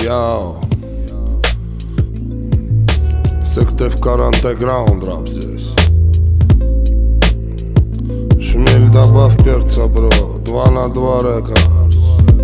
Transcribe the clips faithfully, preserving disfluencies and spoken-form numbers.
Йоу, Сыктывкар андеграунд рап здесь. Шмель, добавь перца, бро, два на два рекордс.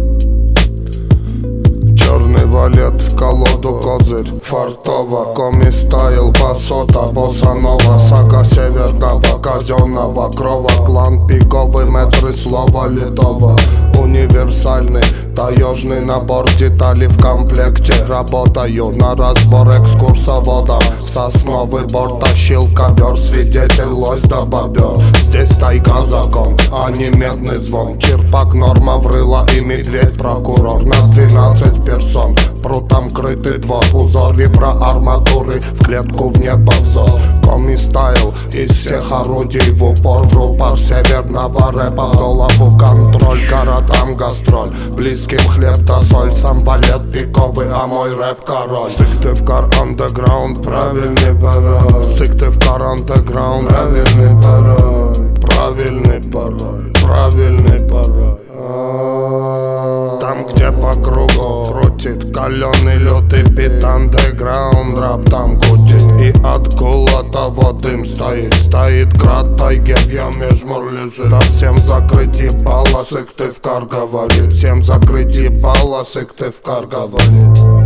Черный валет в колоду, козырь фартово. Коми стайл, басота, босанова. Сага северного казенного крова. Клан пиковый, метры слова литого. Универсальный таежный набор деталей в комплекте. Работаю на разбор экскурсоводом. Сосновый бор тащил ковер, свидетель лось да бобер. Здесь тайга закон, а не медный звон. Черпак, норма, врыла и медведь прокурор. На двенадцать персон, прутом крытый двор. Узор виброарматуры, в клетку в небо взор. Коми стайл из всех орудий в упор. В рупор северного рэпа, в голову контроль. Городам гастроль, близким хлеб да соль. Сам валет пиковый, а мой рэп король. Сыктывкар андеграунд, правильный пароль. Сыктывкар андеграунд, правильный пароль. Правильный пароль, правильный пароль. Там, где по кругу крутит каленый лютый бит, андеграунд рэп там крутит. И от кулатого дым стоит, стоит град тайге, в яме жмур лежит. Да всем закрыть ебало, Сыктывкар говорит. Всем закрыть ебало, Сыктывкар говорит.